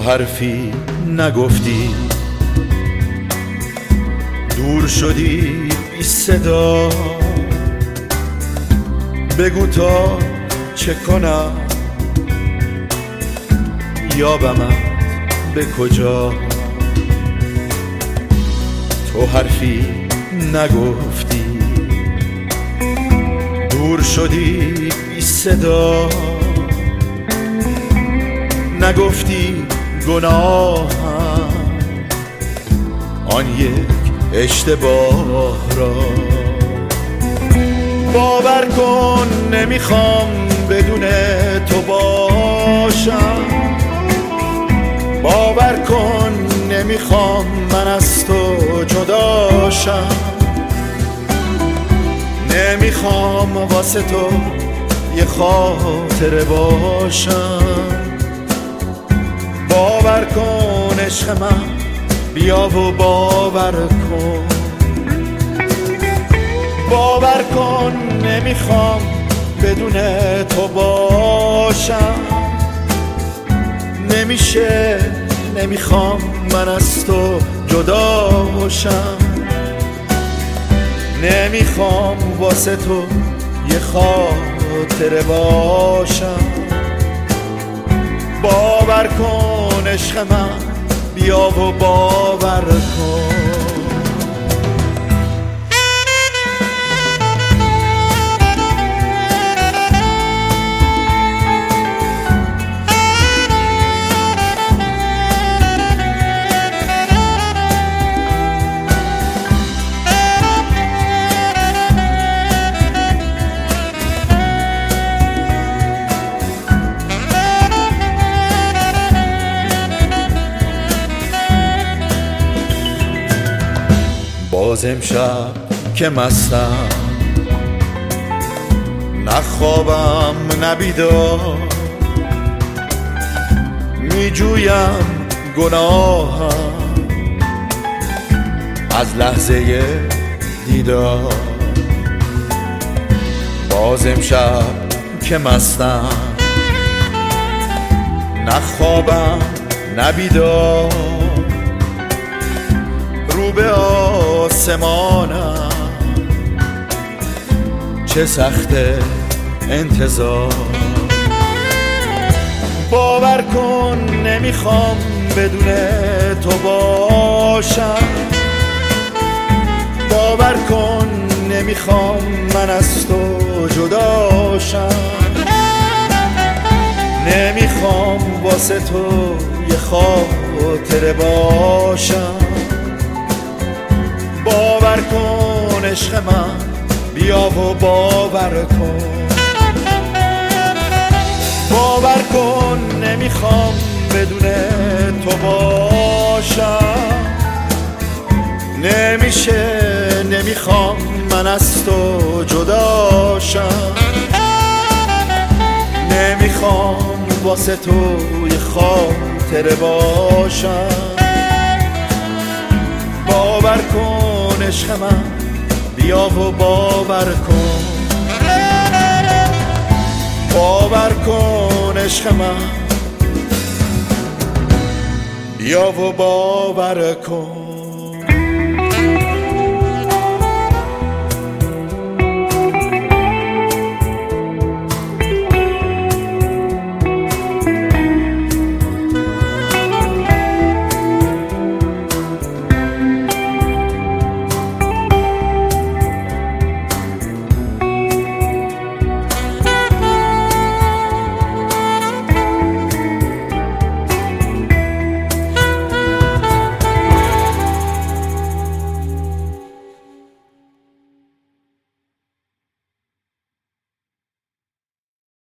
حرفی نگفتی، دور شدی بی صدا. بگو تا چه کنم، یابمت به کجا. تو حرفی نگفتی، دور شدی بی صدا. نگفتی گناهم آن یک اشتباه را. باور کن نمیخوام بدون تو باشم، باور کن نمیخوام من از تو جداشم. نمیخوام واسه تو یه خاطره باشم. باور کن عشق من، بیا و باور کن. باور کن نمیخوام بدون تو باشم. نمیشه، نمیخوام من از تو جداشم. نمیخوام واسه تو یه خاطره باشم. باور کن عشق من، بیا و باور کن. باز امشب که مستم، نه خوابم نه بیدار، میجویم گناهم از لحظه دیدار. باز امشب که مستم، نه خوابم نه بیدار، رو به آسمانم چه سخت انتظار. باور کن نمیخوام بدون تو باشم. باور کن نمیخوام من از تو جداشم. نمیخوام واسه تو یه خاطره باشم. باور کن عشق من، بیا و باور کن. باور کن نمیخوام بدون تو باشم. نمیشه، نمیخوام من از تو جداشم. نمیخوام واسه تو یه خاطره باشم. باور کن عشق من، بیا و باور کن. باور کن عشق من، بیا و باور کن.